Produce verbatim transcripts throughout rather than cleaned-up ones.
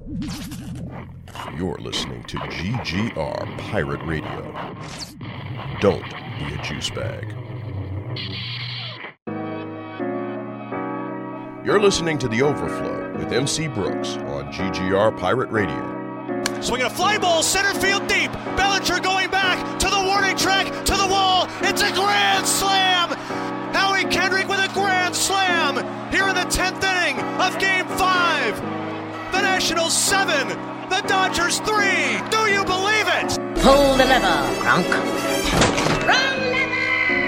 You're listening to G G R Pirate Radio. Don't be a juice bag. You're listening to The Overflow with M C Brooks on G G R Pirate Radio. Swinging a fly ball, center field deep. Bellinger going back to the warning track, to the wall. It's a grand slam. Howie Kendrick with a grand slam here in the tenth inning of Game Five. The Nationals seven, the Dodgers three. Do you believe it? Pull the lever, Gronk. Roll lever.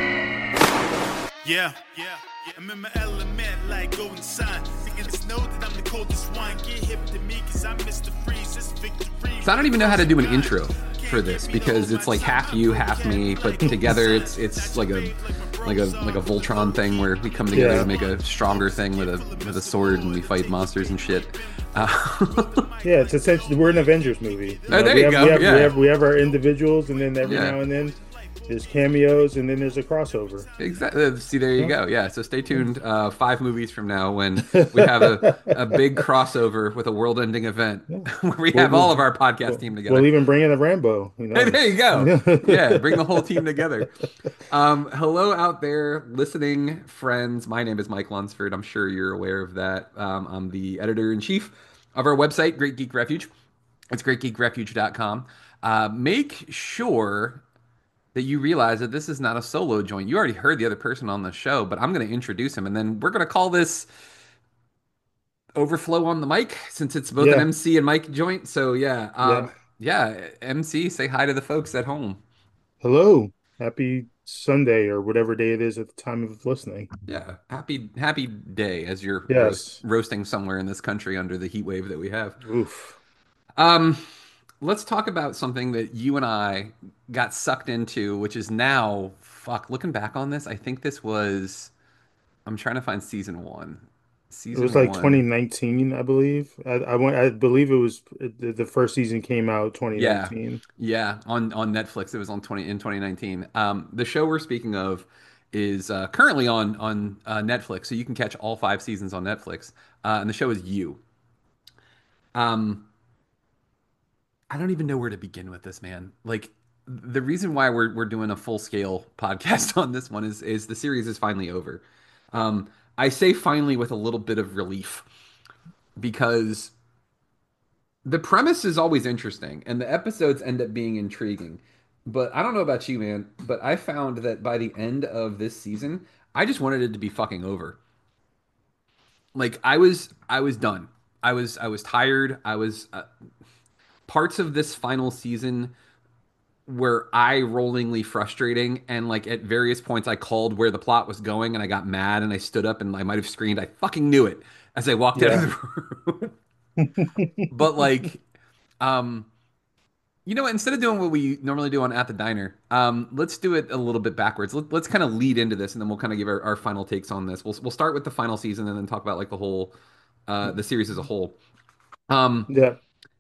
Yeah, yeah. I'm in my element like golden sun. Niggas know that I'm the coldest one. Get hip to me cause I miss the freeze. This victory. So I don't even know how to do an intro for this because it's like half you, half me, but together it's it's like a like a like a Voltron thing where we come together Yeah. to make a stronger thing with a with a sword and we fight monsters and shit. Uh, Yeah, it's essentially we're an Avengers movie. Oh, there we you have, go, We have, yeah. we have we have our individuals, and then every Yeah. now and then there's cameos, and then there's a crossover. Exactly. See, there you go. Yeah. So stay tuned. Uh, five movies from now, when we have a, a big crossover with a world-ending event where we have all of our podcast team together. We'll even bring in a Rambo. You know? Hey, there you go. Yeah, bring the whole team together. Um, hello out there, listening friends. My name is Mike Lunsford. I'm sure you're aware of that. Um, I'm the editor-in-chief of our website, Great Geek Refuge. It's great geek refuge dot com. Uh, make sure that you realize that this is not a solo joint. You already heard the other person on the show, but I'm going to introduce him, and then we're going to call this Overflow on the mic, since it's both Yeah. an M C and mic joint. So yeah, um, yeah. M C, say hi to the folks at home. Hello, happy Sunday or whatever day it is at the time of listening. Yeah, happy happy day as you're Yes. roast, roasting somewhere in this country under the heat wave that we have. Oof. Um, let's talk about something that you and I got sucked into, which is now, fuck, looking back on this, I think this was, I'm trying to find season one. It Season was like one. twenty nineteen, I believe. I, I went. I believe it was the the first season came out Yeah, twenty nineteen. yeah, on on Netflix. It was on twenty in twenty nineteen. Um, the show we're speaking of is uh, currently on on uh, Netflix, so you can catch all five seasons on Netflix. Uh, and the show is You. Um, I don't even know where to begin with this, man. Like, the reason why we're we're doing a full scale podcast on this one is is the series is finally over. Um, I say finally with a little bit of relief because the premise is always interesting and the episodes end up being intriguing. But I don't know about you, man, but I found that by the end of this season, I just wanted it to be fucking over. Like I was I was done. I was I was tired. I was uh, parts of this final season were eye-rollingly frustrating, and like at various points I called where the plot was going and I got mad and I stood up and I might have screamed. I fucking knew it as I walked out of Yeah. the room. But like um you know what, instead of doing what we normally do on At the Diner, um let's do it a little bit backwards. Let, let's kind of lead into this and then we'll kind of give our, our final takes on this. We'll we'll start with the final season and then talk about like the whole uh the series as a whole. Um Yeah.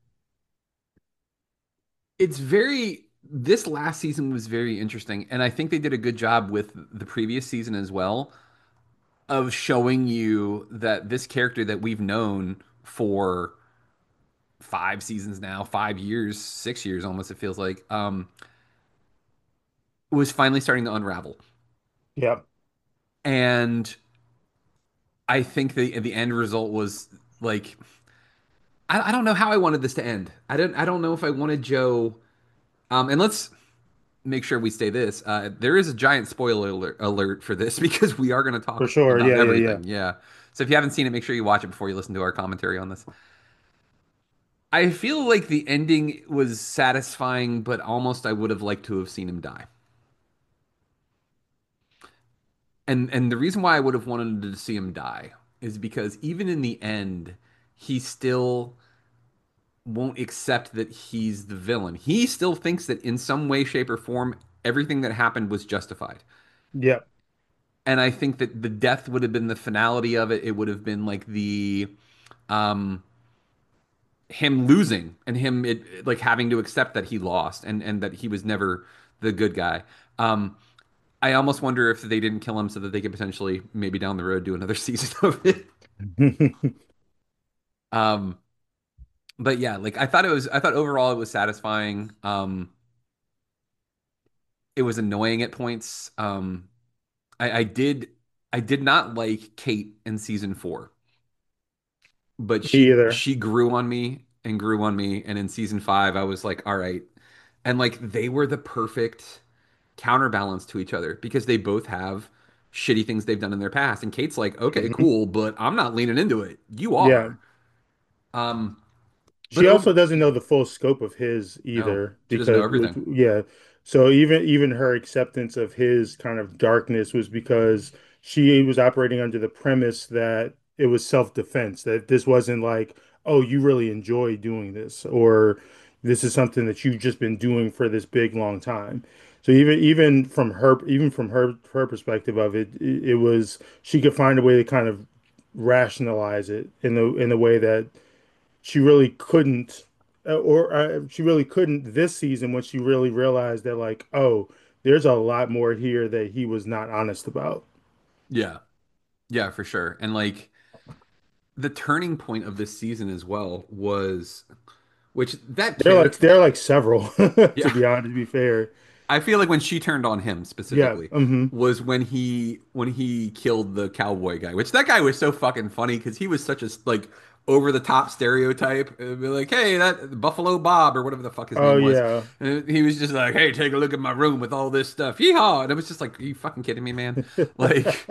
it's very this last season was very interesting, and I think they did a good job with the previous season as well of showing you that this character that we've known for five seasons now, five years, six years almost, it feels like, um, was finally starting to unravel. Yeah. And I think the the end result was like I, I don't know how I wanted this to end. I don't I don't know if I wanted Joe. Um, and let's make sure we say this. Uh, there is a giant spoiler alert, alert for this because we are going to talk For sure. about Yeah, yeah, everything. Yeah. So if you haven't seen it, make sure you watch it before you listen to our commentary on this. I feel like the ending was satisfying, but almost I would have liked to have seen him die. And and the reason why I would have wanted to see him die is because even in the end, he still won't accept that he's the villain. He still thinks that in some way, shape, or form, everything that happened was justified. Yeah. And I think that the death would have been the finality of it. It would have been like the um him losing and him it, like having to accept that he lost and and that he was never the good guy. Um I almost wonder if they didn't kill him so that they could potentially maybe down the road do another season of it. Um but yeah, like I thought it was I thought overall it was satisfying. Um it was annoying at points. Um I, I did I did not like Kate in season four, but Me she either. she grew on me and grew on me, and in season five I was like, all right. And like they were the perfect counterbalance to each other because they both have shitty things they've done in their past. And Kate's like, okay, Mhm. cool, but I'm not leaning into it. You Yeah. are. Um, but She over also doesn't know the full scope of his no, either she doesn't know because which, everything. yeah. So even even her acceptance of his kind of darkness was because she was operating under the premise that it was self-defense, that this wasn't like, oh, you really enjoy doing this, or this is something that you've just been doing for this big long time. So even even from her even from her her perspective of it, it, it was she could find a way to kind of rationalize it in the in the way that she really couldn't, uh, or uh, she really couldn't this season when she really realized that, like, oh, there's a lot more here that he was not honest about. Yeah, yeah, for sure. And like the turning point of this season as well was, which that They're kid, like they're like several, to yeah, be honest, to be fair. I feel like when she turned on him Yeah. specifically Hmm. was when he when he killed the cowboy guy, which that guy was so fucking funny because he was such a like over the top stereotype. It'd be like, hey, that Buffalo Bob or whatever the fuck his Oh name was. yeah. And he was just like, hey, take a look at my room with all this stuff. Yeehaw! And it was just like, are you fucking kidding me, man? Like,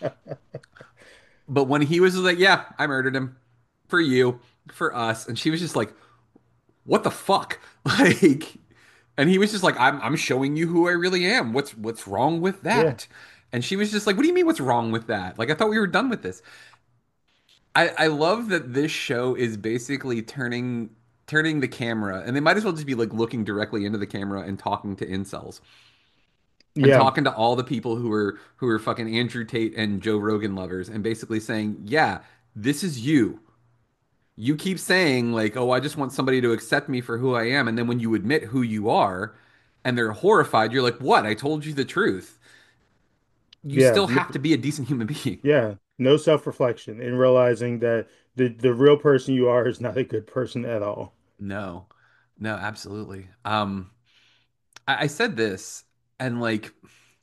but when he was like, yeah, I murdered him for you, for us, and she was just like, what the fuck? Like, and he was just like, I'm I'm showing you who I really am. What's what's wrong with Yeah. that? And she was just like, what do you mean what's wrong with that? Like, I thought we were done with this. I I love that this show is basically turning turning the camera, and they might as well just be like looking directly into the camera and talking to incels and Yeah. talking to all the people who are who are fucking Andrew Tate and Joe Rogan lovers and basically saying, yeah, this is you. You keep saying like, "Oh, I just want somebody to accept me for who I am," and then when you admit who you are, and they're horrified, you're like, "What? I told you the truth." You Yeah. still No, have to be a decent human being. yeah. No self-reflection in realizing that the the real person you are is not a good person at all. No, no, absolutely. Um, I, I said this, and like,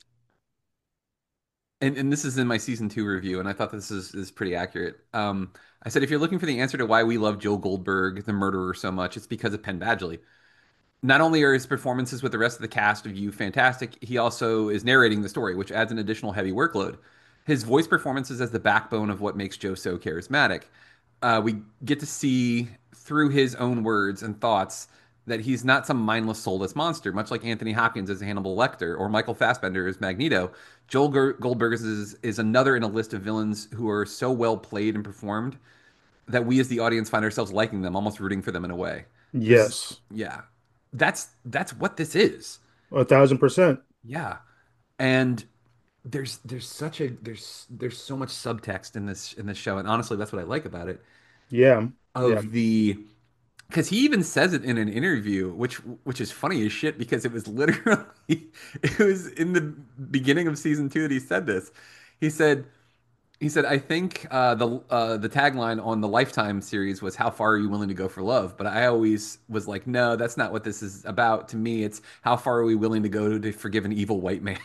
and, and this is in my season two review, and I thought this is is pretty accurate. Um, I said if you're looking for the answer to why we love Joel Goldberg, the murderer, so much, it's because of Penn Badgley. Not only are his performances with the rest of the cast of You fantastic, he also is narrating the story, which adds an additional heavy workload. His voice performances as the backbone of what makes Joe so charismatic. Uh, we get to see through his own words and thoughts that he's not some mindless, soulless monster, much like Anthony Hopkins as Hannibal Lecter or Michael Fassbender as Magneto. Joel Goldberg is, is another in a list of villains who are so well played and performed that we as the audience find ourselves liking them, almost rooting for them in a way. This, Yes. yeah, that's that's what this is. A thousand percent. Yeah, and there's there's such a there's there's so much subtext in this in this show, and honestly, that's what I like about it. Yeah. Yeah. Of the because he even says it in an interview, which which is funny as shit because it was literally it was in the beginning of season two that he said this. He said He said, "I think uh, the uh, the tagline on the Lifetime series was how far are you willing to go for love?" But I always was like, "No, that's not what this is about. To me, it's how far are we willing to go to, to forgive an evil white man?"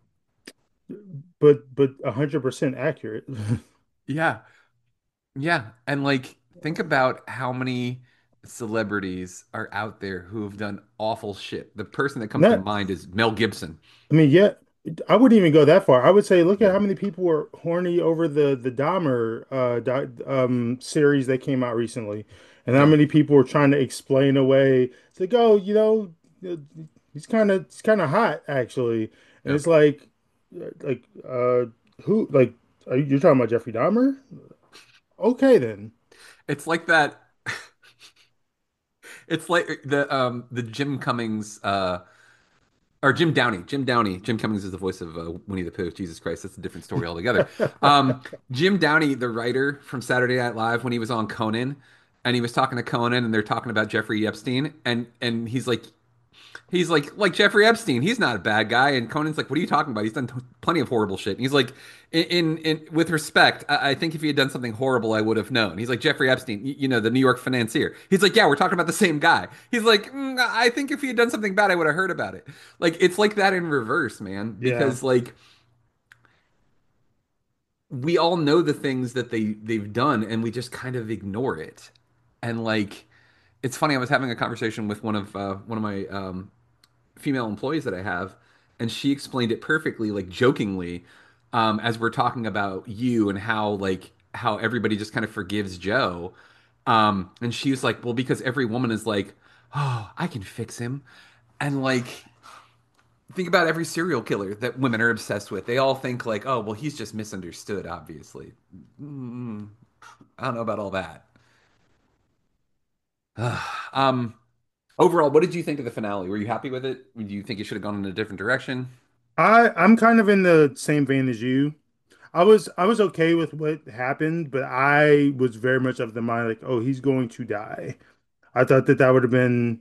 But but a hundred percent accurate. Yeah, yeah, and like think about how many celebrities are out there who have done awful shit. The person that comes to Not mind is Mel Gibson. I mean, yeah, I wouldn't even go that far. I would say, look at Yeah, how many people were horny over the the Dahmer uh, di um, series that came out recently, and how yeah, many people were trying to explain away. It's like, oh, you know, uh, he's kind of he's kind of hot actually, and yeah. it's like, uh, like uh, who like are you, you're talking about Jeffrey Dahmer? Okay, then. It's like that. It's like the um the Jim Cummings uh or Jim Downey. Jim Downey. Jim Cummings is the voice of uh, Winnie the Pooh. Jesus Christ, that's a different story altogether. Um, Jim Downey, the writer from Saturday Night Live, when he was on Conan, and he was talking to Conan, and they're talking about Jeffrey Epstein, and and he's like, He's like like Jeffrey Epstein. He's not a bad guy. And Conan's like, what are you talking about? He's done t- plenty of horrible shit. And he's like, in, in, in with respect, I, I think if he had done something horrible, I would have known. He's like Jeffrey Epstein, you, you know, the New York financier. He's like, yeah, we're talking about the same guy. He's like, mm, I think if he had done something bad, I would have heard about it. Like it's like that in reverse, man. Yeah. Because like we all know the things that they they've done, and we just kind of ignore it. And like, it's funny. I was having a conversation with one of uh, one of my um, female employees that I have, and she explained it perfectly, like jokingly, um, as we're talking about you and how like how everybody just kind of forgives Joe. Um, and she was like, well, because every woman is like, oh, I can fix him. And like, think about every serial killer that women are obsessed with. They all think like, oh, well, he's just misunderstood, obviously. Mm, I don't know about all that. um, Overall, what did you think of the finale? Were you happy with it? Do you think it should have gone in a different direction? I I'm kind of in the same vein as you. I was I was okay with what happened, but I was very much of the mind like, oh, he's going to die. I thought that that would have been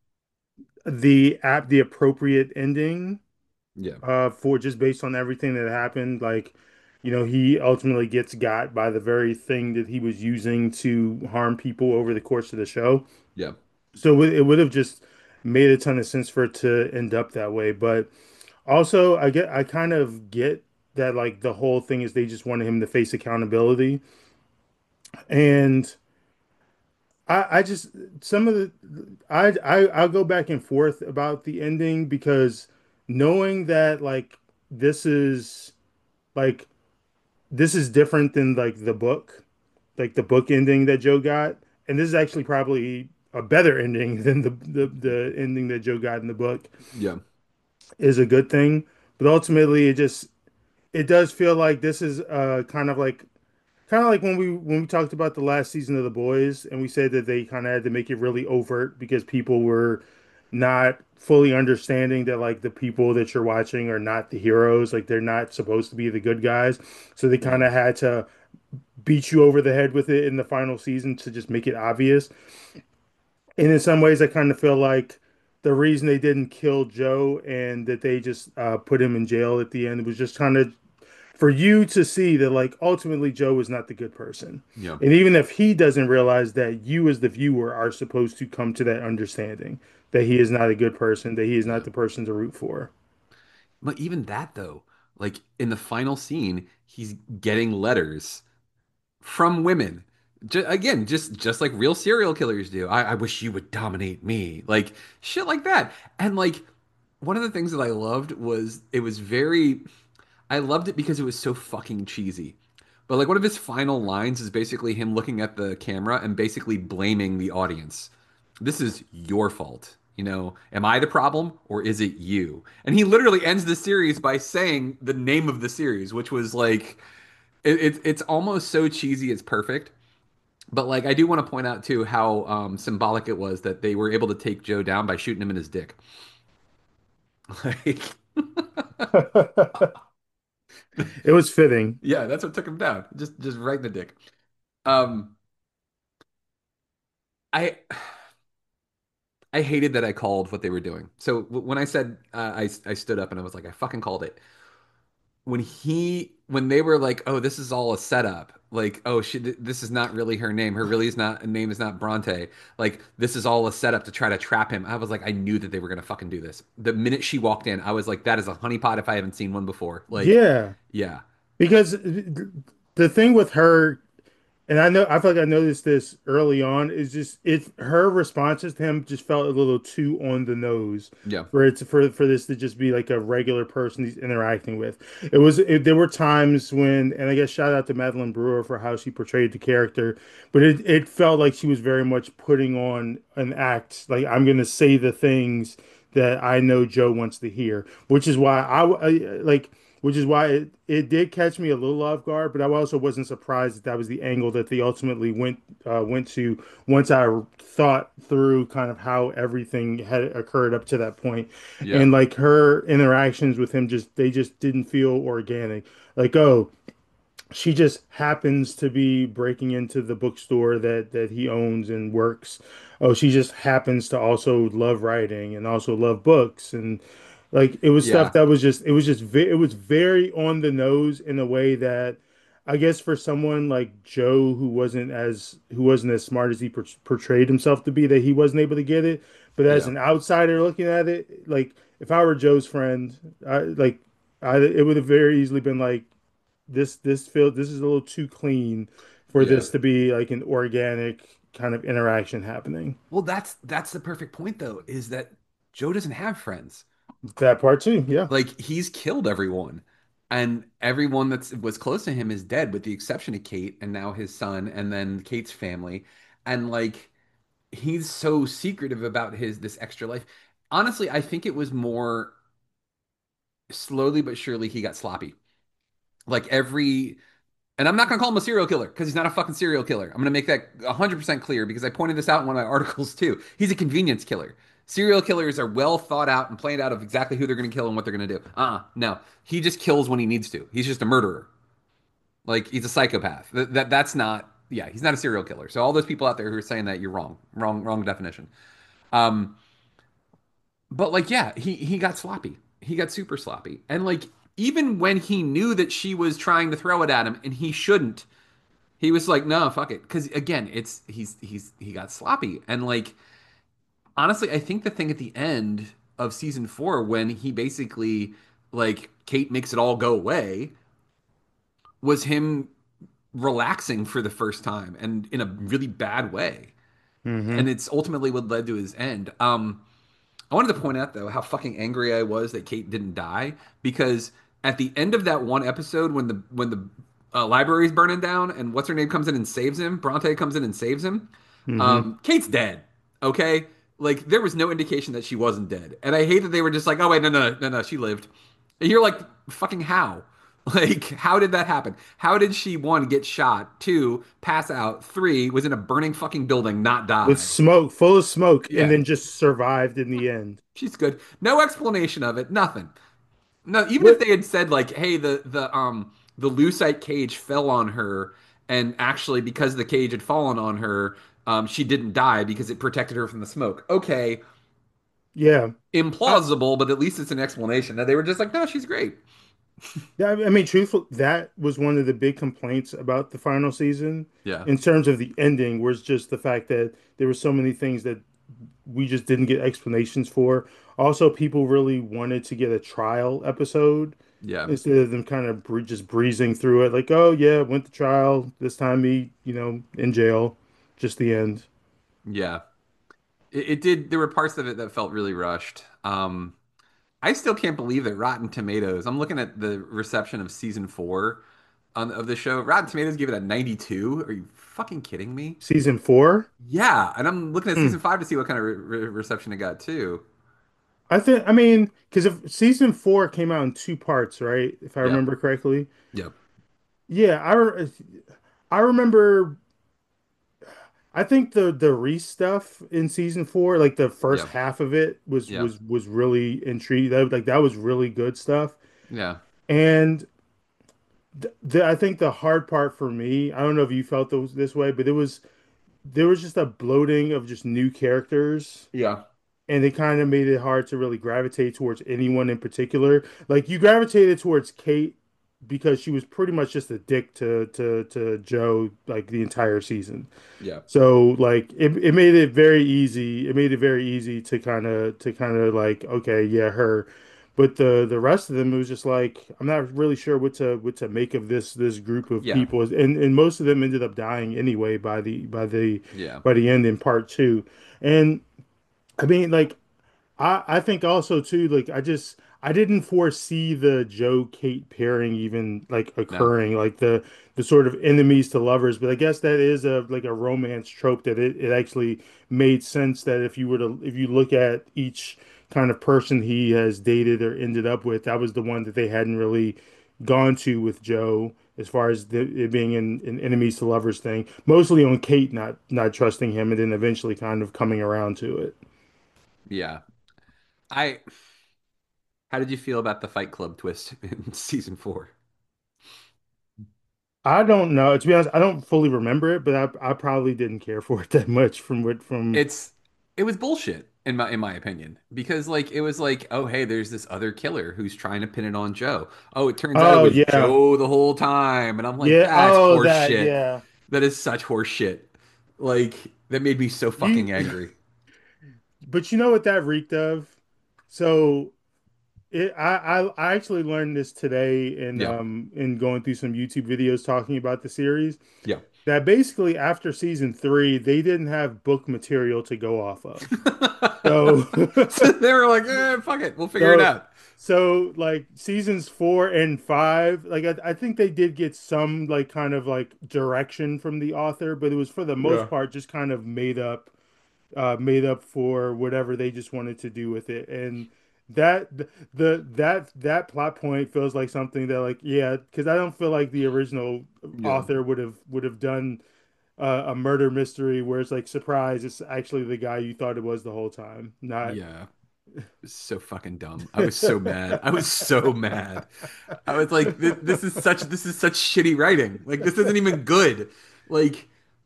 the app the appropriate ending Yeah, uh for just based on everything that happened. Like, you know, he ultimately gets got by the very thing that he was using to harm people over the course of the show. yeah, So it would have just made a ton of sense for it to end up that way. But also, I get I kind of get that like the whole thing is they just wanted him to face accountability. And I, I just some of the I, I I'll go back and forth about the ending because knowing that like this is like this is different than like the book, like the book ending that Joe got, and this is actually probably a better ending than the the, the ending that Joe got in the book yeah, is a good thing. But ultimately, it just it does feel like this is uh kind of like kind of like when we when we talked about the last season of The Boys and we said that they kind of had to make it really overt because people were not fully understanding that like the people that you're watching are not the heroes, like they're not supposed to be the good guys. So they yeah, kind of had to beat you over the head with it in the final season to just make it obvious. And in some ways, I kind of feel like the reason they didn't kill Joe and that they just uh, put him in jail at the end was just kind of for you to see that like ultimately Joe is not the good person. yeah, And even if he doesn't realize that you as the viewer are supposed to come to that understanding that he is not a good person, that he is yeah. not the person to root for. But even that though, like in the final scene, he's getting letters from women. Ju- again, just just like real serial killers do. I, I wish you would dominate me, like shit like that. And like one of the things that I loved was it was very. I loved it because it was so fucking cheesy. But like one of his final lines is basically him looking at the camera and basically blaming the audience. This is your fault. You know, am I the problem or is it you? And he literally ends the series by saying the name of the series, which was like it, it's it's almost so cheesy it's perfect. But like I do want to point out too how um, symbolic it was that they were able to take Joe down by shooting him in his dick. Like, It was fitting. yeah, that's what took him down. Just just right in the dick. Um, I I hated that I called what they were doing. So w- when I said uh, I I stood up and I was like I fucking called it. When he when they were like, "Oh, this is all a setup." Like, "Oh, she this is not really her name. Her really is not name is not Bronte." Like, this is all a setup to try to trap him. I was like, I knew that they were going to fucking do this. The minute she walked in, I was like, that is a honeypot if I haven't seen one before. Like, Yeah, yeah. because the thing with her and I know I feel like I noticed this early on is just it her responses to him just felt a little too on the nose Yeah. for it to, for for this to just be like a regular person he's interacting with. It was it, there were times when and I guess shout out to Madeline Brewer for how she portrayed the character, but it it felt like she was very much putting on an act. Like I'm gonna say the things that I know Joe wants to hear, which is why I, I like which is why it, it did catch me a little off guard, but I also wasn't surprised that that was the angle that they ultimately went uh, went to once I thought through kind of how everything had occurred up to that point. Yeah. And like her interactions with him just they just didn't feel organic. Like, oh, she just happens to be breaking into the bookstore that that he owns and works. Oh, she just happens to also love writing and also love books, and like it was stuff Yeah, that was just it was just ve it was very on the nose in a way that I guess for someone like Joe who wasn't as who wasn't as smart as he por portrayed himself to be, that he wasn't able to get it. But as yeah. an outsider looking at it, like if I were Joe's friend, I like I it would have very easily been like this this feel this is a little too clean for Yeah. this to be like an organic kind of interaction happening. Well, that's that's the perfect point though, is that Joe doesn't have friends. That part too, yeah. Like he's killed everyone. And everyone that's was close to him is dead, with the exception of Kate and now his son and then Kate's family. And like he's so secretive about his this extra life. Honestly, I think it was more slowly but surely he got sloppy. Like every And I'm not going to call him a serial killer because he's not a fucking serial killer. I'm going to make that one hundred percent clear because I pointed this out in one of my articles too. He's a convenience killer. Serial killers are well thought out and planned out of exactly who they're going to kill and what they're going to do. Uh-uh, no. He just kills when he needs to. He's just a murderer. Like he's a psychopath. That, that that's not yeah, he's not a serial killer. So all those people out there who are saying that, you're wrong. Wrong wrong definition. Um but like yeah, he he got sloppy. He got super sloppy. And like even when he knew that she was trying to throw it at him and he shouldn't, he was like, no, fuck it. Because again, it's he's he's he got sloppy. And like honestly, I think the thing at the end of season four, when he basically like Kate makes it all go away, was him relaxing for the first time and in a really bad way. And Hmm. it's ultimately what led to his end. Um, I wanted to point out though how fucking angry I was that Kate didn't die, because at the end of that one episode when the when the uh, library's burning down and what's her name comes in and saves him, Bronte comes in and saves him. Hmm. Um, Kate's dead. Okay, like there was no indication that she wasn't dead, and I hate that they were just like, oh wait, no, no, no, no, she lived. And you're like, fucking how? Like, how did that happen? How did she, one, get shot, two, pass out, three, was in a burning fucking building, not With die? smoke, full of smoke, and Yeah, then just survived in the end. she's good. No explanation of it. Nothing. No, even if What? they had said like, "Hey, the the um the lucite cage fell on her, and actually because the cage had fallen on her, um, she didn't die because it protected her from the smoke." Okay, Yeah. I, implausible, but at least it's an explanation. That they were just like, "No, she's great." yeah, I mean, truthful, that was one of the big complaints about the final season Yeah, in terms of the ending, was just the fact that there were so many things that we just didn't get explanations for. Also, people really wanted to get a trial episode yeah, instead of them kind of bre just breezing through it. Like, oh yeah, went to trial. This time he, you know, in jail. Just the end. yeah. It, it did. There were parts of it that felt really rushed. Um, I still can't believe that Rotten Tomatoes. I'm looking at the reception of season four on, of the show. Rotten Tomatoes gave it a ninety-two. Are you fucking kidding me? Season four. Yeah, and I'm looking at Hmm. season five to see what kind of re re reception it got too. I think, I mean, because if season four came out in two parts, right? If I Yep, remember correctly. yep, Yeah, I re I remember. I think the the Reese stuff in season four, like the first yep, half of it, was yep, was was really intriguing. That like that was really good stuff. yeah, And th the, I think the hard part for me, I don't know if you felt those this way, but it was there was just a bloating of just new characters, yeah, and it kind of made it hard to really gravitate towards anyone in particular. Like you gravitated towards Kate because she was pretty much just a dick to to to Joe like the entire season. yeah, So like it, it made it very easy. It made it very easy to kind of to kind of like okay, yeah, her. But the the rest of them, it was just like I'm not really sure what to what to make of this this group of yeah, people. And and most of them ended up dying anyway by the by the yeah, by the end in part two. And I mean like I I think also too, like I just I didn't foresee the Joe Kate pairing even like no, occurring, like the the sort of enemies to lovers. But I guess that is a like a romance trope that it, it actually made sense that if you were to if you look at each kind of person he has dated or ended up with, that was the one that they hadn't really gone to with Joe as far as the, it being an, an enemies to lovers thing. Mostly on Kate not not trusting him and then eventually kind of coming around to it. yeah. I. How did you feel about the Fight Club twist in season four? I don't know. To be honest, I don't fully remember it, but I I probably didn't care for it that much from what from It's it was bullshit in my in my opinion because like it was like, oh hey, there's this other killer who's trying to pin it on Joe. Oh, it turns out it Oh was yeah. Joe the whole time, and I'm like, Yeah. that's Oh horse that shit. yeah. That is such horse shit. Like that made me so You fucking angry. but you know what that reeked of? So it I I, I actually learned this today in Yeah, um in going through some YouTube videos talking about the series. yeah. That basically after season three, they didn't have book material to go off of. So, So they were like, eh, fuck it, we'll figure it so, out. so like seasons four and five, like I, I think they did get some like kind of like direction from the author, but it was for the most Yeah. part just kind of made up, uh, made up for whatever they just wanted to do with it. And that the that that plot point feels like something that like yeah, because I don't feel like the original Yeah. author would have would have done uh, a murder mystery where it's like surprise, it's actually the guy you thought it was the whole time. Not Yeah. So fucking dumb. I was so mad. I was so mad. I was like, this, this is such this is such shitty writing. Like this isn't even good. Like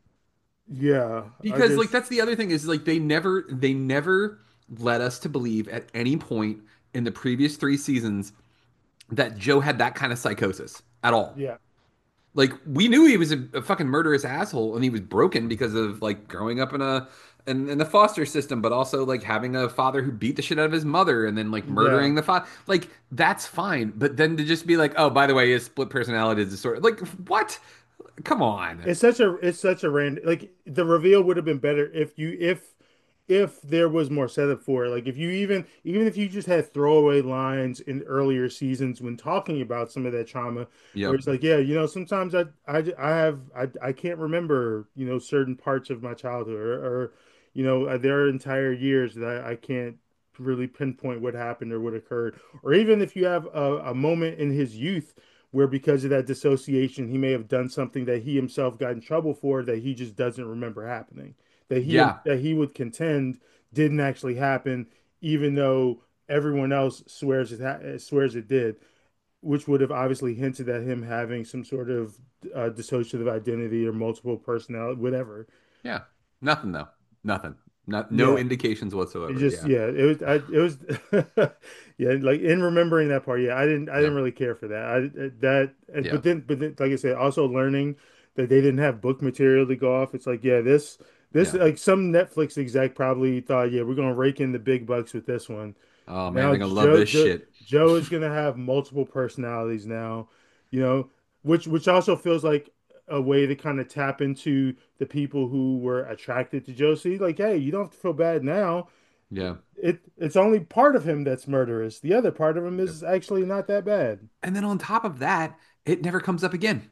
yeah, I because like just that's the other thing is like they never they never led us to believe at any point in the previous three seasons that Joe had that kind of psychosis at all. yeah, Like we knew he was a, a fucking murderous asshole and he was broken because of like growing up in a in, in the foster system, but also like having a father who beat the shit out of his mother and then like yeah. murdering the father. Like that's fine, but then to just be like, oh, by the way, his split personality disorder. Like what? Come on. It's such a it's such a random like the reveal would have been better if you if if there was more setup for it. Like if you even even if you just had throwaway lines in earlier seasons when talking about some of that trauma, where Yep. it's like, yeah, you know, sometimes I I I have I I can't remember, you know, certain parts of my childhood or, or you know, uh, there are entire years that I, I can't really pinpoint what happened or what occurred. Or even if you have a, a moment in his youth where because of that dissociation, he may have done something that he himself got in trouble for that he just doesn't remember happening, that he Yeah. that he would contend didn't actually happen, even though everyone else swears it ha swears it did, which would have obviously hinted at him having some sort of uh, dissociative identity or multiple personality, whatever. Yeah. Nothing though. Nothing. Not no Yeah, indications it whatsoever. just Yeah. yeah, it was I, it was yeah, like in remembering that part, yeah, I didn't I didn't Yep. really care for that. I that and Yeah. but then but then like I said, also learning that they didn't have book material to go off. It's like, yeah, this this Yeah. like some Netflix exec probably thought, yeah, we're gonna rake in the big bucks with this one. Oh man, Now they're gonna love Joe this Joe, shit. Joe is gonna have multiple personalities now, you know, which which also feels like a way to kind of tap into the people who were attracted to Josie. Like, hey, you don't have to feel bad now. Yeah. It it's only part of him that's murderous. The other part of him Yep. is actually not that bad. And then on top of that, it never comes up again.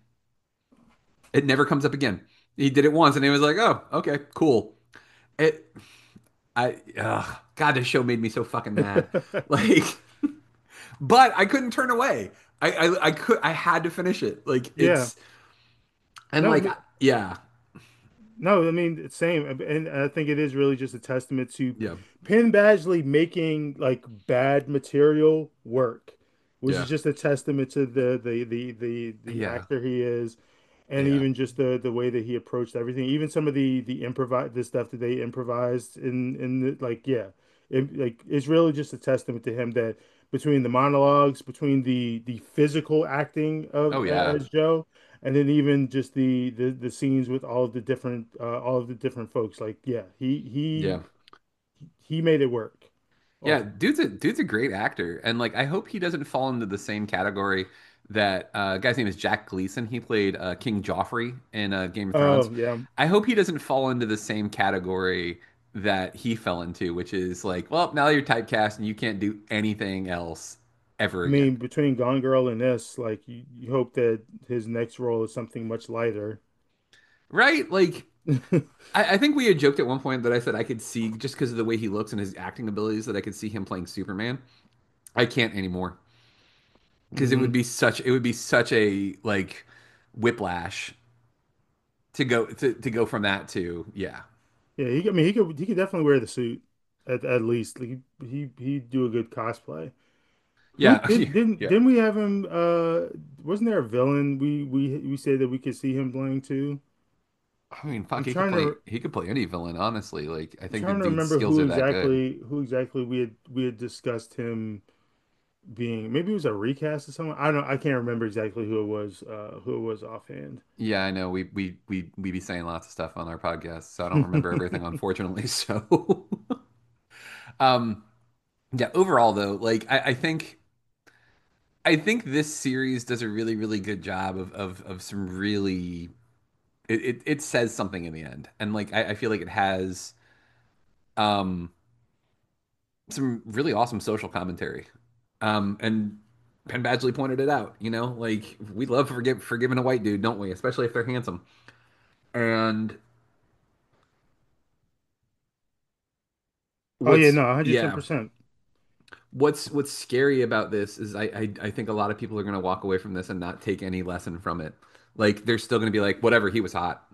It never comes up again. He did it once and he was like, "Oh, okay, cool." It I ugh, God, this show made me so fucking mad. Like, but I couldn't turn away. I, I I could I had to finish it. Like Yeah. it's and No, I like mean, yeah. no, I mean it's same, and I think it is really just a testament to Yeah. Penn Badgley making like bad material work, which is Yeah. just a testament to the the the the the Yeah. actor he is, and Yeah. even just the the way that he approached everything. Even some of the the improvise the stuff that they improvised in in the, like yeah, it, like it's really just a testament to him that between the monologues, between the the physical acting of Oh yeah. as Joe and then even just the the the scenes with all of the different uh, all of the different folks like yeah he he Yeah. he made it work Yeah, awesome. dude's a dude's a great actor, and like I hope he doesn't fall into the same category that uh, guy's name is Jack Gleason. He played uh, King Joffrey in uh, Game of Thrones. Oh yeah, I hope he doesn't fall into the same category that he fell into, which is like, well, now you're typecast and you can't do anything else ever I again, mean between Gone Girl and this like you, you hope that his next role is something much lighter. right? Like, I, I think we had joked at one point that I said I could see just because of the way he looks and his acting abilities that I could see him playing Superman. I can't anymore. Because it would Hmm. be such it would be such a like whiplash to go to, to go from that to yeah. Yeah, he I mean he could he could definitely wear the suit at, at least he he he'd do a good cosplay. Who Yeah, did didn't yeah. didn't we have him? Uh, wasn't there a villain we we we said that we could see him playing too? I mean, I'm fuck, he could trying to play. He could play any villain, honestly. Like, I I'm think the trying to dude's remember skills who are that good. exactly who exactly we had we had discussed him being. Maybe it was a recast of someone. I don't. I can't remember exactly who it was. Uh, who it was offhand. Yeah, I know. We we we we be saying lots of stuff on our podcast, so I don't remember everything, unfortunately. So, um, yeah. Overall, though, like I, I think I think this series does a really really good job of of of some really it it, it says something in the end, and like I, I feel like it has um some really awesome social commentary. Um, and Penn Badgley pointed it out. You know, like we love forgive forgiving a white dude, don't we? Especially if they're handsome. And Oh yeah, what's no, one hundred ten yeah, percent. what's what's scary about this is I I, I think a lot of people are gonna walk away from this and not take any lesson from it. Like they're still gonna be like, whatever, he was hot.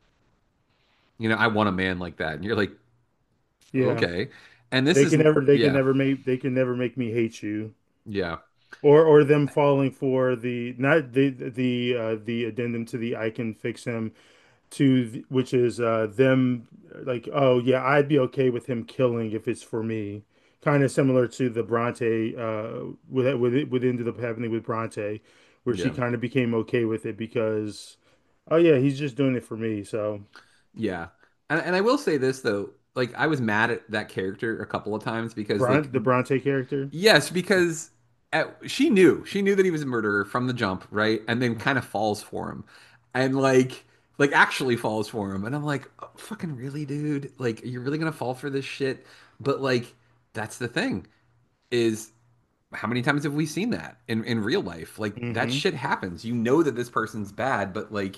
You know, I want a man like that. And you're like, Yeah, okay. And this they is can never they can yeah, never make they can never make me hate you. yeah, Or or them falling for the not the the uh, the addendum to the I can fix him to th- which is uh them like, oh yeah, I'd be okay with him killing if it's for me. Kind of similar to the Bronte uh with with it with Into the happening with Bronte, where she yeah. kind of became okay with it because oh yeah, he's just doing it for me. So Yeah. And, and I will say this though, like I was mad at that character a couple of times because like Bron the Bronte character. yes, because at, she knew. She knew that he was a murderer from the jump, right? And then kind of falls for him. And like like actually falls for him. And I'm like, oh, fucking really, dude? Like you're really gonna fall for this shit? But like that's the thing is how many times have we seen that in in real life? Like that Hmm. shit happens. You know that this person's bad, but like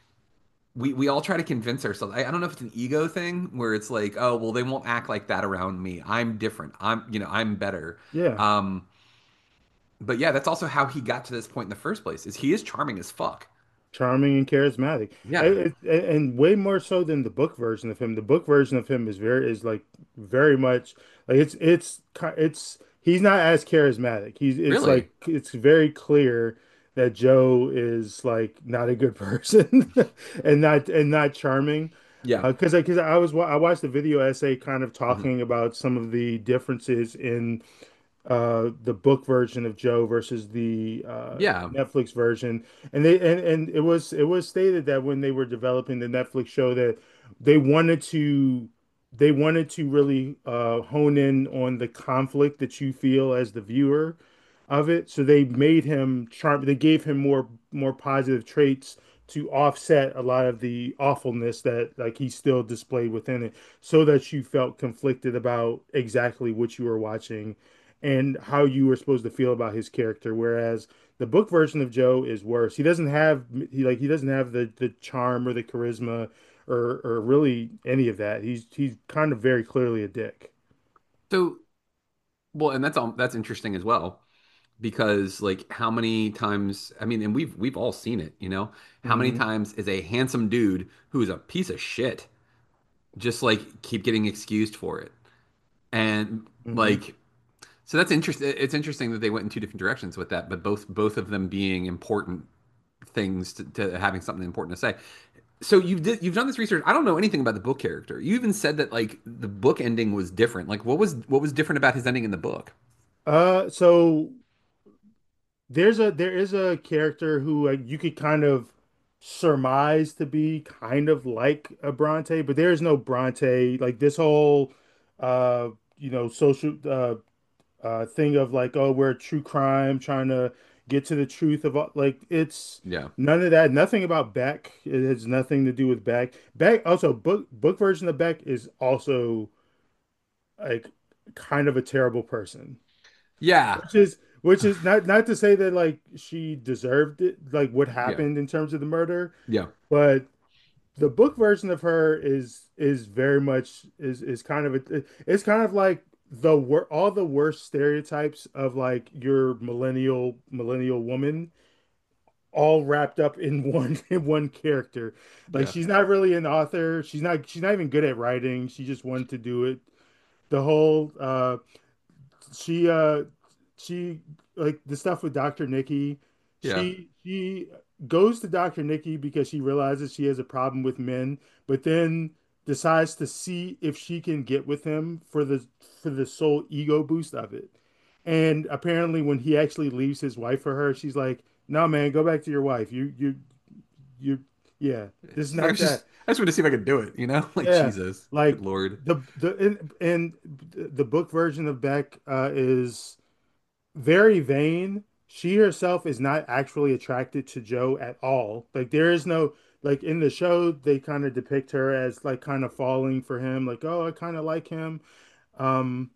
we we all try to convince ourselves. I, I don't know if it's an ego thing where it's like, oh, well, they won't act like that around me. I'm different. I'm, you know, I'm better. Yeah. Um, but yeah, that's also how he got to this point in the first place. Is he is charming as fuck. Charming and charismatic. Yeah, I- I- and way more so than the book version of him. The book version of him is very is like very much like it's it's ki- it's he's not as charismatic. He's it's really. like it's very clear that Joe is like not a good person and not and not charming. Yeah. Uh, because I because I was wa- I watched a video essay kind of Mhm. talking about some of the differences in uh the book version of Joe versus the uh Yeah. Netflix version. And they and, and it was it was stated that when they were developing the Netflix show that they wanted to they wanted to really uh hone in on the conflict that you feel as the viewer of it. So they made him charm they gave him more more positive traits to offset a lot of the awfulness that like he still displayed within it so that you felt conflicted about exactly what you were watching and how you were supposed to feel about his character. Whereas the book version of Joe is worse. He doesn't have he like he doesn't have the the charm or the charisma or or really any of that. He's he's kind of very clearly a dick. So, well, and that's all that's interesting as well because like how many times, I mean, and we've we've all seen it, you know, how many Hmm. times is a handsome dude who's a piece of shit just like keep getting excused for it? And Hmm. like so that's interesting. It's interesting that they went in two different directions with that, but both both of them being important things to, to having something important to say. So you've did, you've done this research. I don't know anything about the book character. You even said that like the book ending was different. Like what was what was different about his ending in the book? Uh, so there's a there is a character who like, you could kind of surmise to be kind of like a Bronte, but there is no Bronte. Like this whole uh you know social uh uh thing of like, oh, we're true crime trying to get to the truth of all, like it's Yeah, none of that. Nothing about Beck. It has nothing to do with Beck. Beck also book book version of Beck is also like kind of a terrible person. yeah, Which is which is not not to say that like she deserved it, like what yeah, happened in terms of the murder, yeah, but the book version of her is is very much is is kind of a it's kind of like the wor all the worst stereotypes of like your millennial millennial woman all wrapped up in one in one character. Like yeah, she's not really an author. She's not she's not even good at writing. She just wanted to do it. The whole uh she uh she like the stuff with doctor Nikki, Yeah. she she goes to doctor Nikki because she realizes she has a problem with men, but then decides to see if she can get with him for the for the sole ego boost of it. And apparently when he actually leaves his wife for her, she's like, "No, man, go back to your wife. You you you yeah, this is I not was just that." I just wanted to see if I could do it, you know? Like Yeah, Jesus. Good like Lord. the the and, and the book version of Beck uh, is very vain. She herself is not actually attracted to Joe at all. Like there is no like in the show they kind of depict her as like kind of falling for him, like oh I kind of like him. Um,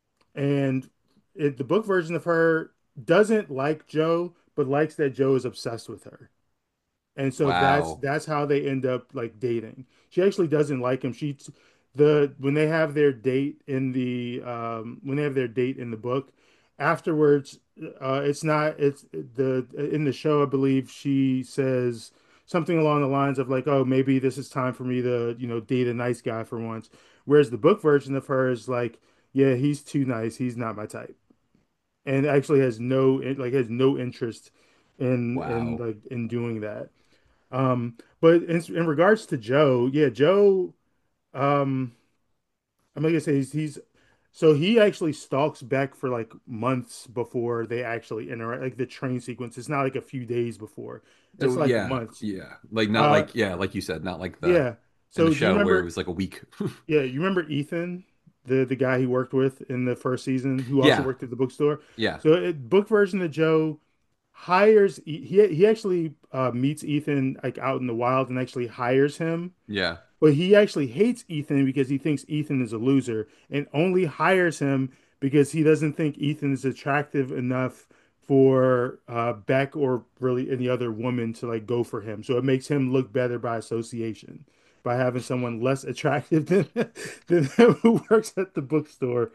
and it, the book version of her doesn't like Joe, but likes that Joe is obsessed with her. And so that's Wow. that's how they end up like dating. She actually doesn't like him. She the when they have their date in the um when they have their date in the book, afterwards uh it's not it's the in the show I believe she says something along the lines of like, "Oh, maybe this is time for me to, you know, date a nice guy for once." Whereas the book version of her is like, "Yeah, he's too nice. He's not my type." And actually has no like has no interest in in Wow. like in doing that. Um, but in, in regards to Joe, yeah, Joe, um, I'm not gonna say he's, he's so he actually stalks Beck for like months before they actually interact. Like the train sequence, it's not like a few days before; it's So like yeah, months. yeah. Like not Uh, like yeah, like you said, not like the yeah. in the So do you show where it remember? was like a week. Yeah, you remember Ethan, the the guy he worked with in the first season, who also Yeah. worked at the bookstore. Yeah. So it, book version of Joe hires he he actually uh, meets Ethan like out in the wild and actually hires him. Yeah. But he actually hates Ethan because he thinks Ethan is a loser and only hires him because he doesn't think Ethan is attractive enough for uh, Beck or really any other woman to like go for him. So it makes him look better by association by having someone less attractive than, than him who works at the bookstore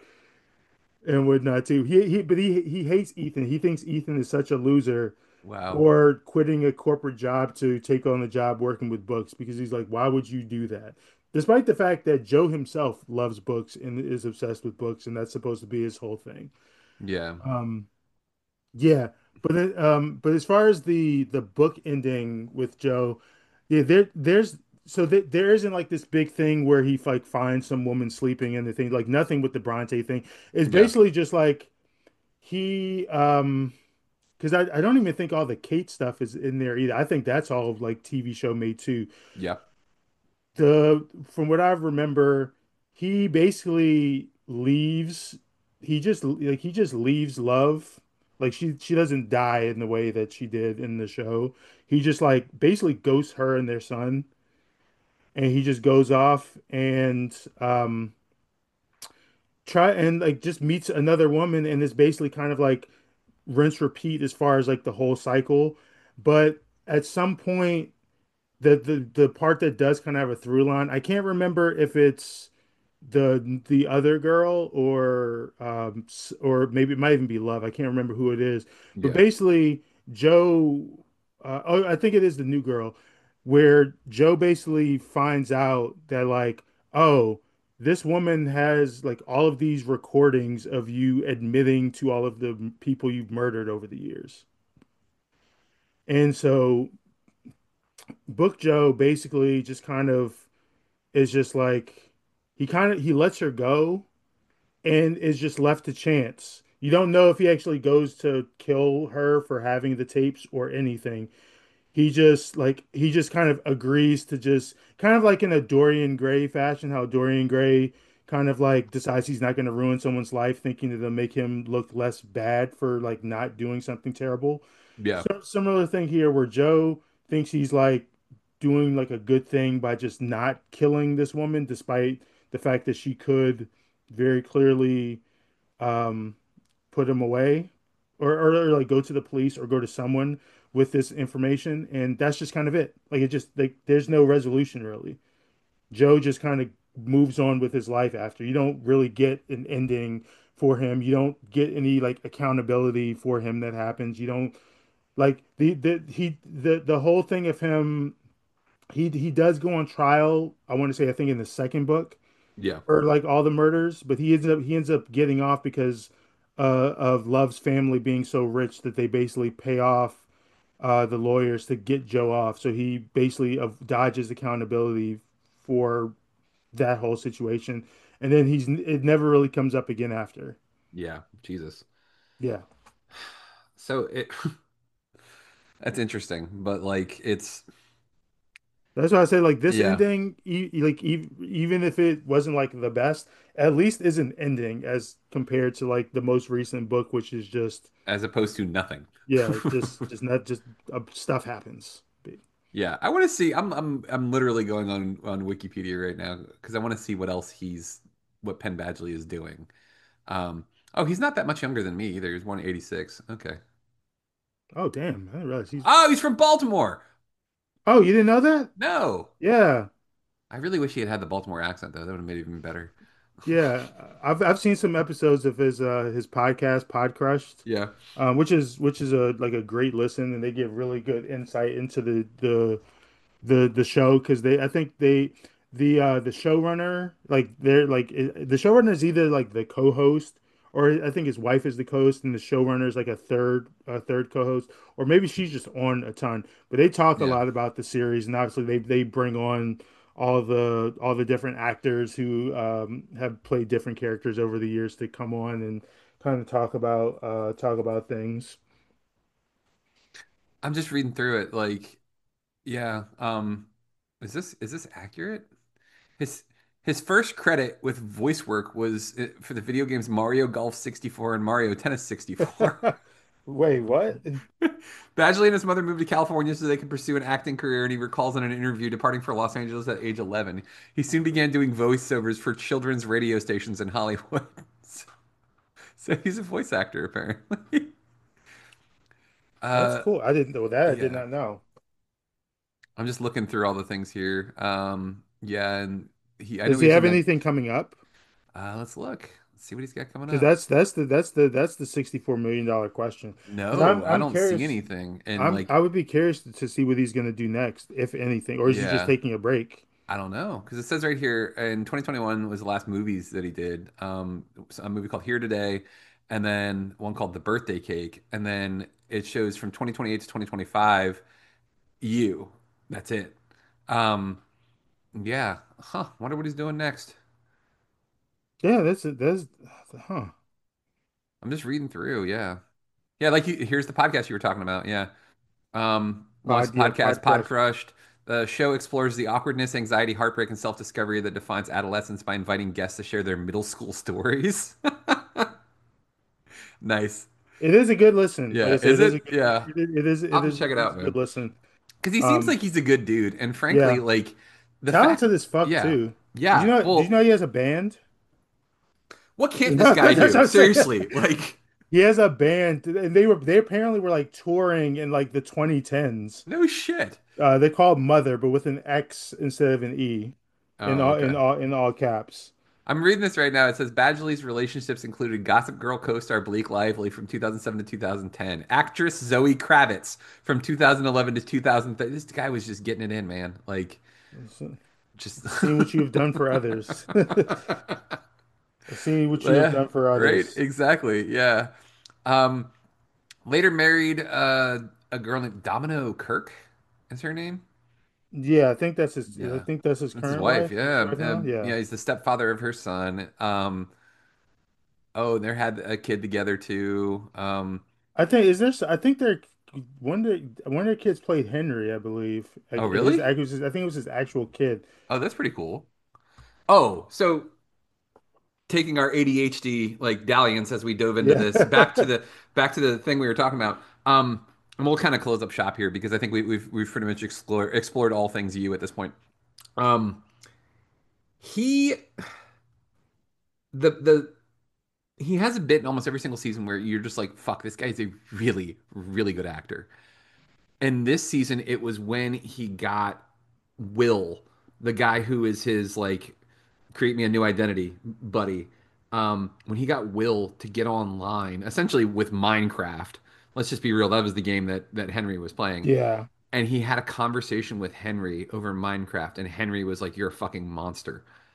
and whatnot too. He he but he he hates Ethan. He thinks Ethan is such a loser Wow. for quitting a corporate job to take on a job working with books because he's like, why would you do that? Despite the fact that Joe himself loves books and is obsessed with books, and that's supposed to be his whole thing. Yeah. Um, yeah, but then, um, but as far as the the book ending with Joe, yeah, there there's so there, there isn't like this big thing where he like finds some woman sleeping in the thing, like nothing with the Bronte thing. It's Yeah. basically just like he um because I, I don't even think all the Kate stuff is in there either. I think that's all like T V show made too. Yeah. The from what I remember, he basically leaves. He just like he just leaves love. Like she she doesn't die in the way that she did in the show. He just like basically ghosts her and their son, and he just goes off and um try and like just meets another woman and is basically kind of like rinse repeat as far as like the whole cycle. But at some point, the the the part that does kind of have a through line, I can't remember if it's the the other girl or um s- or maybe it might even be Love. I can't remember who it is. But Yeah. basically, Joe, uh, oh, I think it is the new girl, where Joe basically finds out that like, oh, this woman has like all of these recordings of you admitting to all of the people you've murdered over the years. And so Book Joe basically just kind of is just like he kind of he lets her go and is just left to chance. You don't know if he actually goes to kill her for having the tapes or anything. He just like he just kind of agrees to just kind of like in a Dorian Gray fashion, how Dorian Gray kind of like decides he's not going to ruin someone's life, thinking that it'll make him look less bad for like not doing something terrible. Yeah. So similar thing here where Joe thinks he's like doing like a good thing by just not killing this woman, despite the fact that she could very clearly um, put him away or, or, or like go to the police or go to someone with this information. And that's just kind of it. Like it just like there's no resolution really. Joe just kind of moves on with his life after. You don't really get an ending for him. You don't get any like accountability for him that happens. You don't like the the he the the whole thing of him he he does go on trial. I want to say I think in the second book Yeah. for like all the murders, but he ends up he ends up getting off because uh, of Love's family being so rich that they basically pay off uh, the lawyers to get Joe off. So he basically uh, dodges accountability for that whole situation, and then he's it never really comes up again after. Yeah, Jesus. Yeah, So it that's interesting, but like it's that's why I say like this yeah, ending, e like e even if it wasn't like the best, at least is an ending as compared to like the most recent book, which is just as opposed to nothing. yeah, just just not just uh, stuff happens. Yeah, I want to see. I'm I'm I'm literally going on on Wikipedia right now because I want to see what else he's what Penn Badgley is doing. Um, oh, he's not that much younger than me either. He's one eighty-six. Okay. Oh damn, I didn't realize he's. Oh, he's from Baltimore. Oh, you didn't know that? No, Yeah, I really wish he had had the Baltimore accent though. That would have made it even better. yeah. I've I've seen some episodes of his uh his podcast, Pod Crushed, Yeah. um, which is which is a like a great listen, and they give really good insight into the the the the show because they I think they the uh the showrunner like they're like it, the showrunner is either like the co-host or I think his wife is the co-host and the showrunner is like a third a third co-host or maybe she's just on a ton but they talk a Yeah. lot about the series and obviously they they bring on all the all the different actors who um have played different characters over the years to come on and kind of talk about uh talk about things. I'm just reading through it. Like, yeah. Um, is this is this accurate? His his first credit with voice work was uh, for the video games Mario Golf sixty-four and Mario Tennis sixty-four. Wait, what? Badgley and his mother moved to California so they could pursue an acting career, and he recalls in an interview departing for Los Angeles at age eleven. He soon began doing voiceovers for children's radio stations in Hollywood. So he's a voice actor, apparently. That's Uh, cool. I didn't know that. I did yeah. not know. I'm just looking through all the things here. Um, yeah, and he, I know Does he he's in have that. anything coming up? Uh, let's look. Let's see what he's got coming Because up. that's that's the that's the that's the sixty-four million dollar question. Because I'm No, I I'm don't see curious. anything. And I'm like, I would be curious to, to see what he's going to do next, if anything, or is he just yeah, taking a break? I don't know because it says right here in twenty twenty-one was the last movies that he did. Um, a movie called Here Today, and then one called The Birthday Cake, and then it shows from twenty twenty-eight to twenty twenty-five. You, that's it. Um, yeah, huh? Wonder what he's doing next. Yeah, that's that's huh. I'm just reading through. Yeah, yeah. Like you, here's the podcast you were talking about. Yeah. Um, launched Pod a yeah, podcast, pod Pod crush. Crushed. The show explores the awkwardness, anxiety, heartbreak, and self-discovery that defines adolescence by inviting guests to share their middle school stories. Nice. It is a good listen. Like Yeah. I said, Is it is it? a good. Yeah. It, it is I'll it have to is check it it is out, a good man. listen. Because he seems Um, like he's a good dude, and frankly, yeah, like the fact, talented as fuck yeah, too. Did you yeah. know? Did you Well, know he has a band? what can't this guy That's what do? I'm saying. Seriously, like, He has a band, and they were they apparently were like touring in like the twenty tens. no shit. Uh, they call it Mother, but with an X instead of an E, in Oh, all in okay. all in all caps. I'm reading this right now. It says Badgley's relationships included Gossip Girl co-star Blake Lively from two thousand seven to two thousand ten, actress Zoe Kravitz from two thousand eleven to two thousand thirty. This guy was just getting it in, man. Like, just Seeing what you have done for others. Seeing what you have yeah, done for right, others. exactly, yeah. Um, later married uh, a girl named Domino Kirk, is her name? Yeah, I think that's his. I Yeah, think that's his that's his current wife. wife. His Yeah, wife now. um, Yeah. yeah, he's the stepfather of her son. Um, oh, and they had a kid together too. Um, I think is there. I think they're one of their, one of their kids played Henry, I believe. oh, Like his, really? act- was his- I think it was his actual kid. Oh, that's pretty cool. Oh, so taking our A D H D like dalliance as we dove into Yeah. this back to the back to the thing we were talking about. Um, and we'll kind of close up shop here because I think we, we've we've pretty much explored explored all things you at this point. Um, he the the he has a bit in almost every single season where you're just like, fuck, this guy's a really really good actor. And this season, it was when he got Will, the guy who is his like create me a new identity buddy. Um, when he got Will to get online, essentially with Minecraft. Let's just be real, that was the game that that Henry was playing. Yeah. And he had a conversation with Henry over Minecraft, and Henry was like, "You're a fucking monster."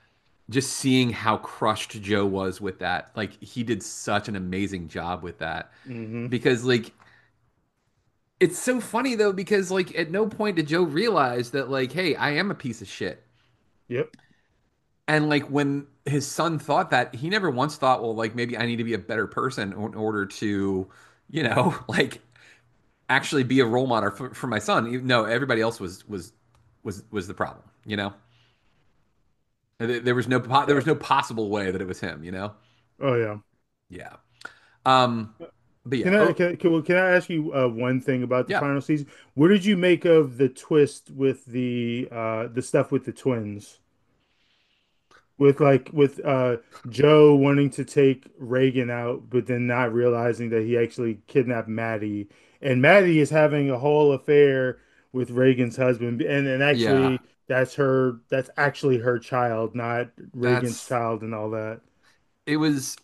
just seeing how crushed Joe was with that. Like he did such an amazing job with that. Hmm. Because like it's so funny though, because like at no point did Joe realize that like, hey, I am a piece of shit. Yep. And like when his son thought that, he never once thought, well, like maybe I need to be a better person in order to, you know, like actually be a role model for, for my son. Even- No, everybody else was was was was the problem, you know? There there was no po- there Yeah. was no possible way that it was him, you know? Oh yeah. Yeah. Um, but yeah. Can I Oh, can, can, well, can I ask you uh, one thing about the yeah. final season? What did you make of the twist with the uh the stuff with the twins? With like with uh Joe wanting to take Reagan out, but then not realizing that he actually kidnapped Maddie, and Maddie is having a whole affair with Reagan's husband, and and Yeah. actually that's her that's actually her child, not Reagan's That's child, and all that. it was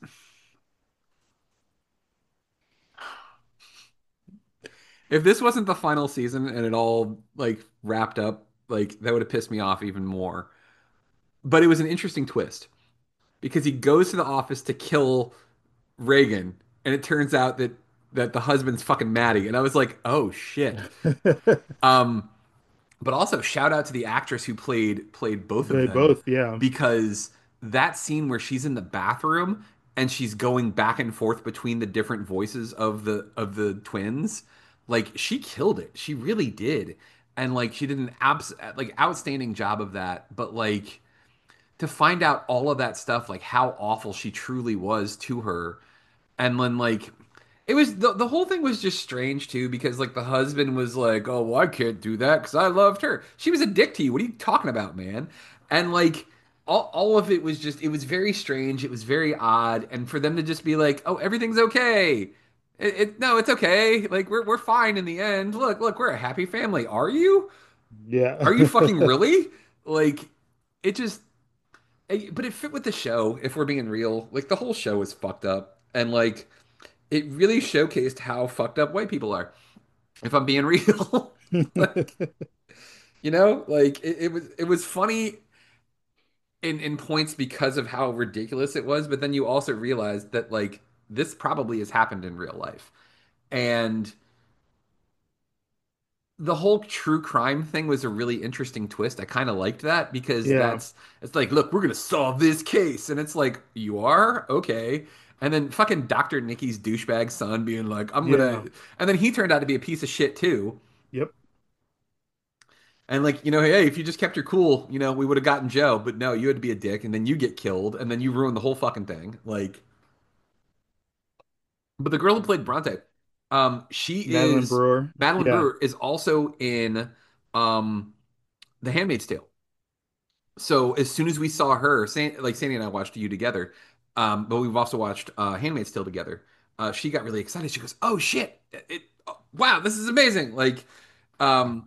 if this wasn't the final season and it all like wrapped up, like that would have pissed me off even more. But it was an interesting twist because he goes to the office to kill Reagan, and it turns out that that the husband's fucking Maddie, and I was like, oh shit. Um, but also shout out to the actress who played played both of They them both, yeah, because that scene where she's in the bathroom and she's going back and forth between the different voices of the of the twins, like she killed it. She really did. And like she did an abs like outstanding job of that. But like to find out all of that stuff, like how awful she truly was to her, and then like it was the, the whole thing was just strange too because like the husband was like, oh well, I can't do that because I loved her. She was a dick to you. What are you talking about, man? And like all, all of it was just it was very strange. It was very odd. And for them to just be like, oh, everything's okay. It, it no, it's okay. Like we're we're fine in the end. Look, look, we're a happy family. Are you? yeah. Are you fucking really? Like it just it- but it fit with the show, if we're being real. Like the whole show was fucked up. And like it really showcased how fucked up white people are. If I'm being real, like you know, like it, it was it was funny in in points because of how ridiculous it was, but then you also realized that like this probably has happened in real life, and the whole true crime thing was a really interesting twist. I kind of liked that because Yeah, that's it's like, look, we're gonna solve this case, and it's like, you are okay. And then fucking doctor Nikki's douchebag son being like, I'm gonna, yeah, and then he turned out to be a piece of shit too. yep, And like, you know, hey, if you just kept your cool, you know, we would have gotten Joe. But no, you had to be a dick, and then you get killed, and then you ruin the whole fucking thing. Like, but the girl who played Bronte, um, she Madeline is Brewer. Madeline Yeah. Brewer is also in um The Handmaid's Tale. So as soon as we saw her, San, like Sandy and I watched You together, um, but we've also watched uh, Handmaid's Tale together. Uh, she got really excited. She goes, "Oh shit! It, oh, wow, this is amazing!" Like, um,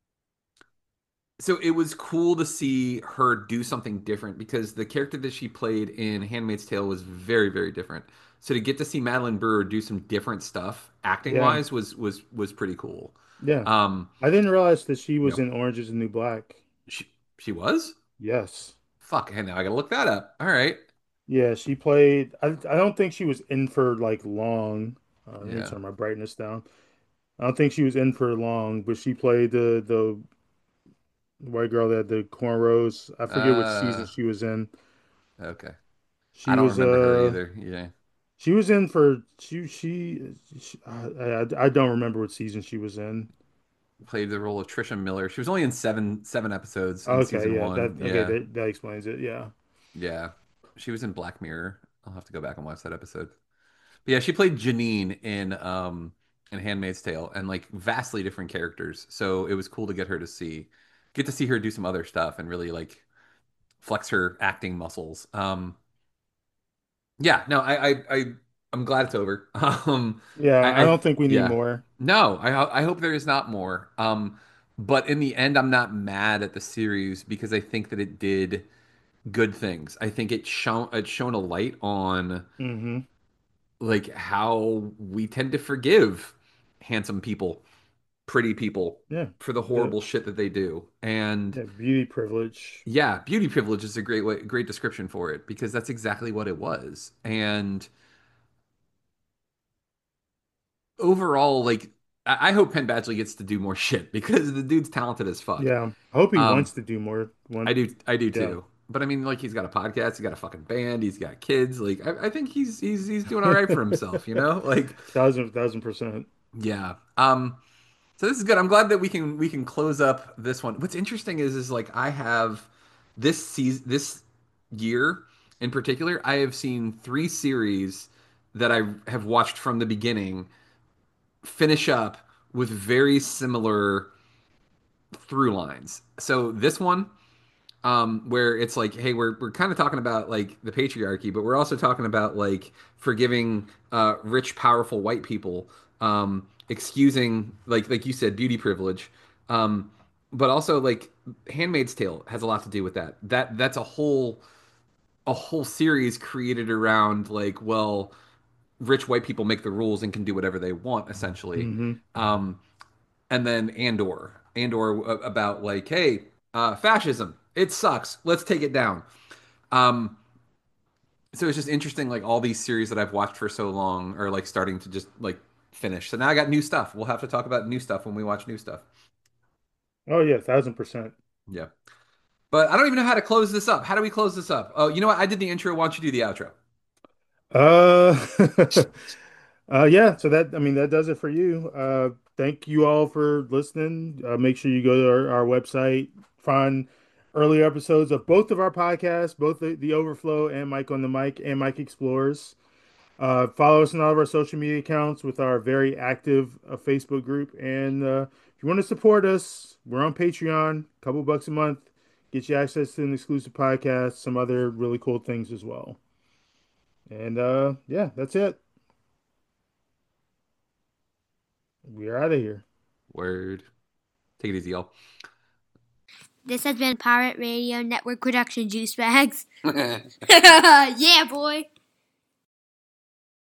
so it was cool to see her do something different because the character that she played in Handmaid's Tale was very, very different. So to get to see Madeline Brewer do some different stuff acting Yeah. wise was was was pretty cool. Yeah. Um, I didn't realize that she was yep. in Orange is the New Black. She she was? Yes. Fuck, hey, now I gotta look that up. All right. Yeah, she played. I, I don't think she was in for like long. Uh, let me Yeah. turn my brightness down. I don't think she was in for long, but she played the the white girl that had the cornrows. I forget which season Uh, she was in. okay. I She don't was remember her uh either. Yeah. she was in for she she, she I, I I don't remember what season she was in. Played the role of Trisha Miller. She was only in seven seven episodes in Okay, season yeah, one. that okay, Yeah. that that explains it. Yeah. Yeah. She was in Black Mirror. I'll have to go back and watch that episode. But yeah, she played Janine in um in Handmaid's Tale and like vastly different characters. So it was cool to get her to see get to see her do some other stuff and really like flex her acting muscles. Um yeah, no, I I, I I'm glad it's over. Um Yeah, I I, I don't think we need yeah. more. No, I ho- I hope there is not more. Um but in the end I'm not mad at the series because I think that it did good things. I think it shown it shone a light on Hmm. like how we tend to forgive handsome people pretty people Yeah. for the The horrible shit that they do. And yeah, beauty privilege. yeah, beauty privilege is a great way, great description for it because that's exactly what it was. And overall, like I, I hope Penn Badgley gets to do more shit because the dude's talented as fuck. Yeah. I hope he Um, wants to do more. I One. do, I do Yeah. too. But I mean, like he's got a podcast, he's got a fucking band, he's got kids. Like I, I think he's he's he's doing all right for himself, you know? Like Thousand thousand percent. yeah. Um, so this is good. I'm glad that we can we can close up this one. What's interesting is is like I have this season this year in particular, I have seen three series that I have watched from the beginning finish up with very similar through lines. So this one, um, where it's like, hey, we're we're kind of talking about like the patriarchy, but we're also talking about like forgiving uh, rich, powerful white people, um, excusing like like you said, beauty privilege, um, but also like Handmaid's Tale has a lot to do with that. That that's a whole a whole series created around like, well, rich white people make the rules and can do whatever they want, essentially. Hmm. Um, and then Andor, Andor about like, hey, uh, fascism, it sucks. Let's take it down. Um, so it's just interesting, like all these series that I've watched for so long are like starting to just like finish. So now I got new stuff. We'll have to talk about new stuff when we watch new stuff. Oh yeah, thousand percent. Yeah, but I don't even know how to close this up. How do we close this up? Oh, you know what? I did the intro. Why don't you do the outro? Uh, uh, yeah. So that I mean that does it for you. Uh, thank you all for listening. Uh, make sure you go to our, our website, find earlier episodes of both of our podcasts, both the, the Overflow and Mike on the Mic and Mike Explores. Uh, follow us on all of our social media accounts with our very active uh, Facebook group. And uh, if you want to support us, we're on Patreon, a couple bucks a month, get you access to an exclusive podcast, some other really cool things as well. And uh, yeah, that's it. We're out of here. Word. Take it easy, y'all. This has been Pirate Radio Network production, Juice Bags. Yeah, boy.